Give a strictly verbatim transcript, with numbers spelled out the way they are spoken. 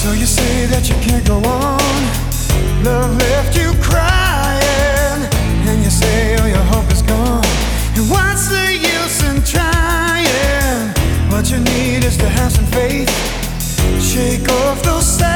So you say that you can't go on, love left you crying, and you say all your hope is gone. And what's the use in trying? What you need is to have some faith. Shake off those sadness.